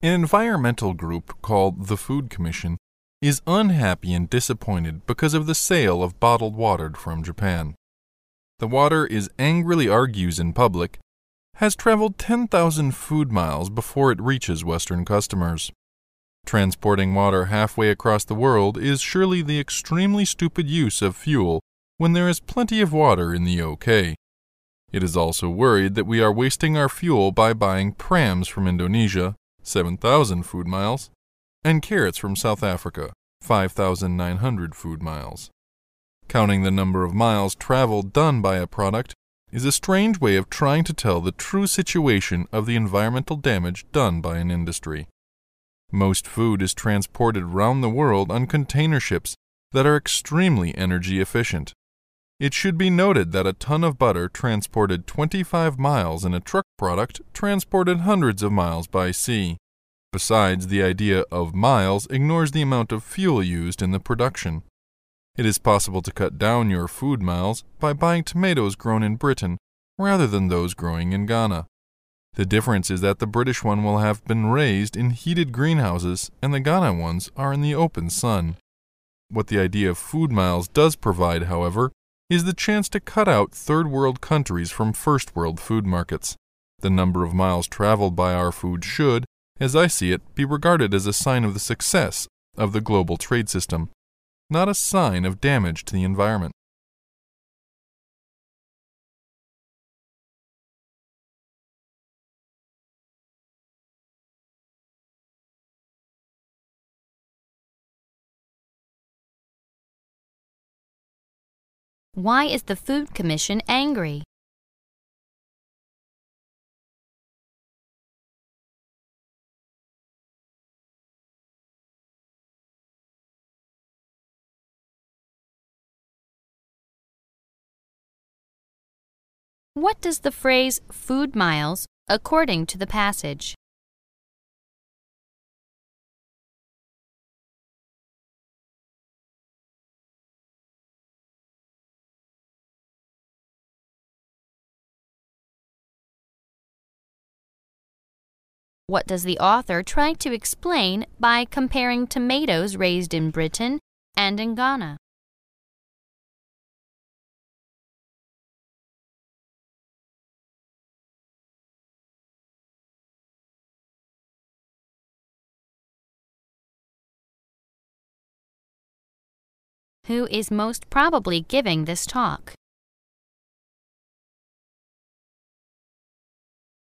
An environmental group called the Food Commission is unhappy and disappointed because of the sale of bottled water from Japan. The water, it angrily argues in public, has traveled 10,000 food miles before it reaches Western customers. Transporting water halfway across the world is surely the extremely stupid use of fuel when there is plenty of water in the OK. It is also worried that we are wasting our fuel by buying prams from Indonesia, 7,000 food miles, and carrots from South Africa, 5,900 food miles. Counting the number of miles traveled done by a product is a strange way of trying to tell the true situation of the environmental damage done by an industry. Most food is transported around the world on container ships that are extremely energy efficient. It should be noted that a ton of butter transported 25 miles and a truck product transported hundreds of miles by sea. Besides, the idea of miles ignores the amount of fuel used in the production. It is possible to cut down your food miles by buying tomatoes grown in Britain rather than those growing in Ghana. The difference is that the British one will have been raised in heated greenhouses and the Ghana ones are in the open sun. What the idea of food miles does provide, however, is the chance to cut out third world countries from first world food markets. The number of miles traveled by our food should, as I see it, be regarded as a sign of the success of the global trade system, not a sign of damage to the environment. Why is the Food Commission angry? What does the phrase food miles according to the passage? What does the author try to explain by comparing tomatoes raised in Britain and in Ghana? Who is most probably giving this talk?